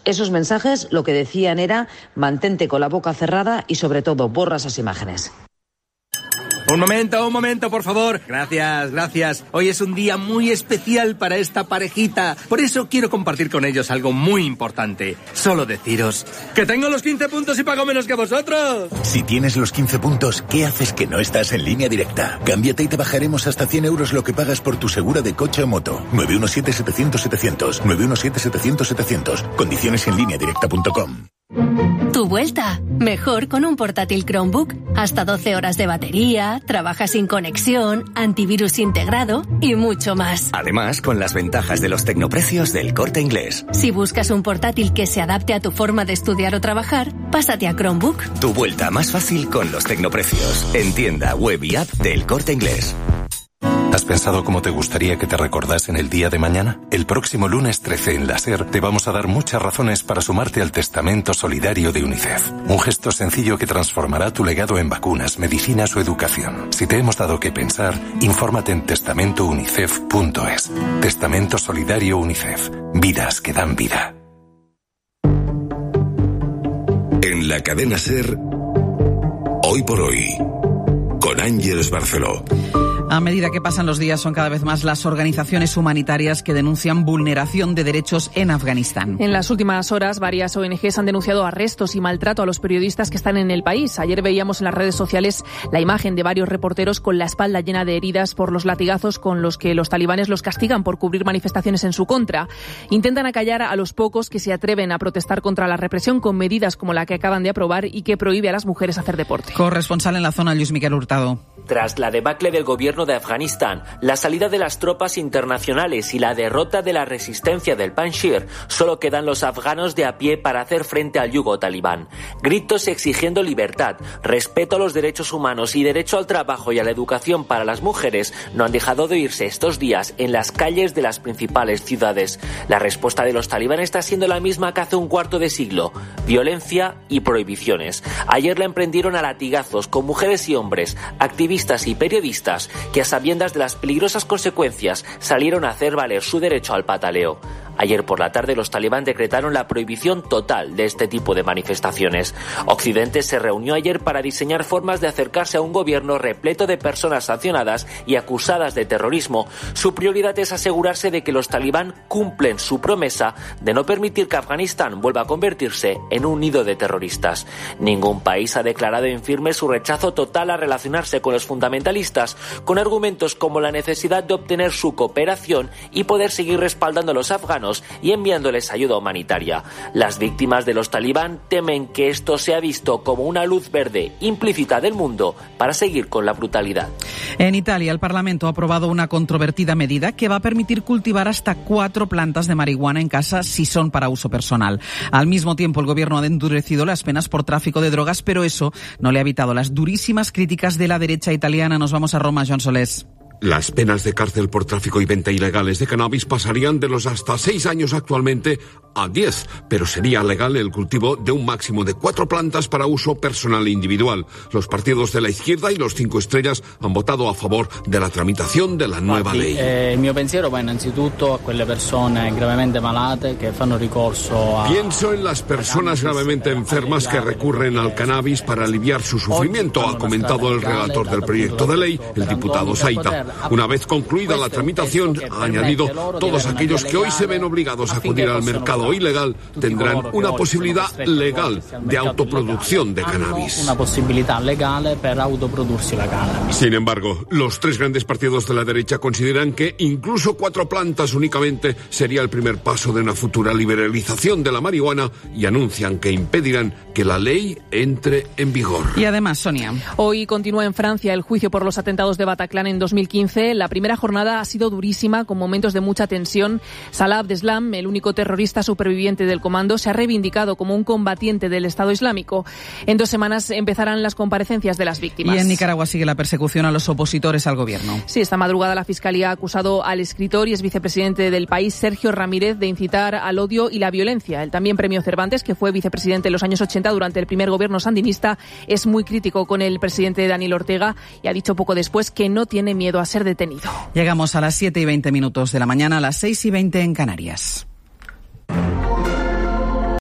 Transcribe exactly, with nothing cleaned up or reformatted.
Esos mensajes lo que decían era mantente con la boca cerrada y sobre todo borra esas imágenes. Un momento, un momento, por favor. Gracias, gracias. Hoy es un día muy especial para esta parejita. Por eso quiero compartir con ellos algo muy importante. Solo deciros que tengo los quince puntos y pago menos que vosotros. Si tienes los quince puntos, ¿qué haces que no estás en Línea Directa? Cámbiate y te bajaremos hasta cien euros lo que pagas por tu segura de coche o moto. nueve uno siete, setecientos, setecientos. nueve uno siete, setecientos, setecientos. Condiciones en línea directa punto com. Tu vuelta. Mejor con un portátil Chromebook. Hasta doce horas de batería, trabaja sin conexión, antivirus integrado y mucho más. Además, con las ventajas de los tecnoprecios del Corte Inglés. Si buscas un portátil que se adapte a tu forma de estudiar o trabajar, pásate a Chromebook. Tu vuelta más fácil con los tecnoprecios. En tienda, web y app del Corte Inglés. ¿Has pensado cómo te gustaría que te recordasen el día de mañana? El próximo lunes trece en la SER te vamos a dar muchas razones para sumarte al Testamento Solidario de UNICEF. Un gesto sencillo que transformará tu legado en vacunas, medicinas o educación. Si te hemos dado que pensar, infórmate en testamento unicef punto es. Testamento Solidario UNICEF. Vidas que dan vida. En la cadena SER, Hoy por Hoy, con Ángeles Barceló. A medida que pasan los días, son cada vez más las organizaciones humanitarias que denuncian vulneración de derechos en Afganistán. En las últimas horas, varias O N Ges han denunciado arrestos y maltrato a los periodistas que están en el país. Ayer veíamos en las redes sociales la imagen de varios reporteros con la espalda llena de heridas por los latigazos con los que los talibanes los castigan por cubrir manifestaciones en su contra. Intentan acallar a los pocos que se atreven a protestar contra la represión con medidas como la que acaban de aprobar y que prohíbe a las mujeres hacer deporte. Corresponsal en la zona, Luis Miguel Hurtado. Tras la debacle del gobierno de Afganistán, la salida de las tropas internacionales y la derrota de la resistencia del Panjshir, solo quedan los afganos de a pie para hacer frente al yugo talibán. Gritos exigiendo libertad, respeto a los derechos humanos y derecho al trabajo y a la educación para las mujeres no han dejado de oírse estos días en las calles de las principales ciudades. La respuesta de los talibanes está siendo la misma que hace un cuarto de siglo: violencia y prohibiciones. Ayer la emprendieron a latigazos con mujeres y hombres, activistas y periodistas que, a sabiendas de las peligrosas consecuencias, salieron a hacer valer su derecho al pataleo. Ayer por la tarde los talibán decretaron la prohibición total de este tipo de manifestaciones. Occidente se reunió ayer para diseñar formas de acercarse a un gobierno repleto de personas sancionadas y acusadas de terrorismo. Su prioridad es asegurarse de que los talibán cumplen su promesa de no permitir que Afganistán vuelva a convertirse en un nido de terroristas. Ningún país ha declarado en firme su rechazo total a relacionarse con los fundamentalistas, con argumentos como la necesidad de obtener su cooperación y poder seguir respaldando a los afganos y enviándoles ayuda humanitaria. Las víctimas de los talibán temen que esto sea visto como una luz verde implícita del mundo para seguir con la brutalidad. En Italia, el Parlamento ha aprobado una controvertida medida que va a permitir cultivar hasta cuatro plantas de marihuana en casa si son para uso personal. Al mismo tiempo, el gobierno ha endurecido las penas por tráfico de drogas, pero eso no le ha evitado las durísimas críticas de la derecha italiana. Nos vamos a Roma, Joan Solés. Las penas de cárcel por tráfico y venta ilegales de cannabis pasarían de los hasta seis años actualmente a diez, pero sería legal el cultivo de un máximo de cuatro plantas para uso personal e individual. Los partidos de la izquierda y los cinco estrellas han votado a favor de la tramitación de la nueva Infatti, ley. Eh, il mio pensiero va innanzitutto a quelle persone gravemente malate che fanno ricorso a... Pienso en las personas gravemente enfermas que recurren al cannabis para aliviar su sufrimiento, ha comentado el relator del proyecto de ley, el diputado Saita. Una vez concluida la tramitación, ha añadido, todos aquellos que hoy se ven obligados a acudir al mercado ilegal tendrán una posibilidad legal de autoproducción de cannabis. Una posibilidad legal para autoproducirse la cannabis. Sin embargo, los tres grandes partidos de la derecha consideran que incluso cuatro plantas únicamente sería el primer paso de una futura liberalización de la marihuana y anuncian que impedirán que la ley entre en vigor. Y además, Sonia. Hoy continúa en Francia el juicio por los atentados de Bataclan en dos mil quince. La primera jornada ha sido durísima, con momentos de mucha tensión. Salah Abdeslam, el único terrorista superviviente del comando, se ha reivindicado como un combatiente del Estado Islámico. En dos semanas empezarán las comparecencias de las víctimas. Y en Nicaragua sigue la persecución a los opositores al gobierno. Sí, esta madrugada la Fiscalía ha acusado al escritor y ex vicepresidente del país, Sergio Ramírez, de incitar al odio y la violencia. El también Premio Cervantes, que fue vicepresidente en los años ochenta durante el primer gobierno sandinista, es muy crítico con el presidente Daniel Ortega y ha dicho poco después que no tiene miedo a ser detenido. Llegamos a las siete y veinte minutos de la mañana, a las seis y veinte en Canarias.